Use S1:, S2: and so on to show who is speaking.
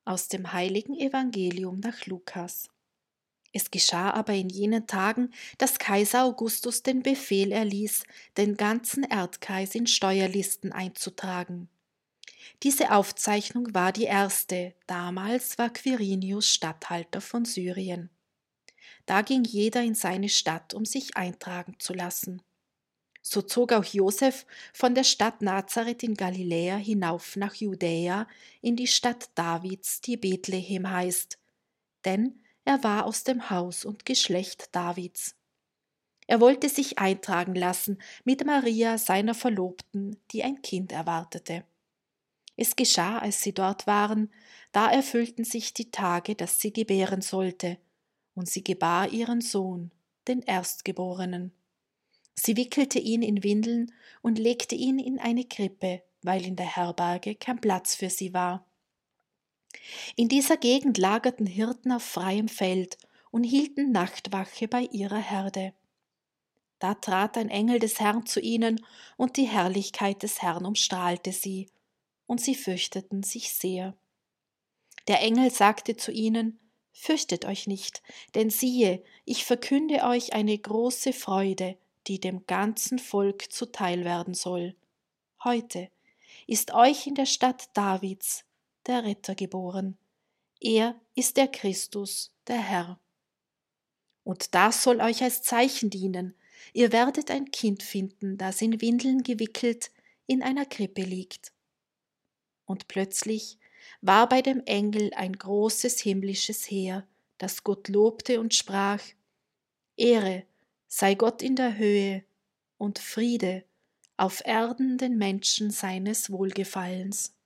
S1: Aus dem heiligen Evangelium nach Lukas. Es geschah aber in jenen Tagen, dass Kaiser Augustus den Befehl erließ, den ganzen Erdkreis in Steuerlisten einzutragen. Diese Aufzeichnung war die erste, damals war Quirinius Statthalter von Syrien. Da ging jeder in seine Stadt, um sich eintragen zu lassen. So zog auch Josef von der Stadt Nazareth in Galiläa hinauf nach Judäa in die Stadt Davids, die Bethlehem heißt, denn er war aus dem Haus und Geschlecht Davids. Er wollte sich eintragen lassen mit Maria, seiner Verlobten, die ein Kind erwartete. Es geschah, als sie dort waren, da erfüllten sich die Tage, dass sie gebären sollte, und sie gebar ihren Sohn, den Erstgeborenen. Sie wickelte ihn in Windeln und legte ihn in eine Krippe, weil in der Herberge kein Platz für sie war. In dieser Gegend lagerten Hirten auf freiem Feld und hielten Nachtwache bei ihrer Herde. Da trat ein Engel des Herrn zu ihnen, und die Herrlichkeit des Herrn umstrahlte sie, und sie fürchteten sich sehr. Der Engel sagte zu ihnen: Fürchtet euch nicht, denn siehe, ich verkünde euch eine große Freude, die dem ganzen Volk zuteil werden soll. Heute ist euch in der Stadt Davids der Retter geboren. Er ist der Christus, der Herr. Und das soll euch als Zeichen dienen. Ihr werdet ein Kind finden, das in Windeln gewickelt in einer Krippe liegt. Und plötzlich war bei dem Engel ein großes himmlisches Heer, das Gott lobte und sprach: Ehre sei Gott in der Höhe und Friede auf Erden den Menschen seines Wohlgefallens.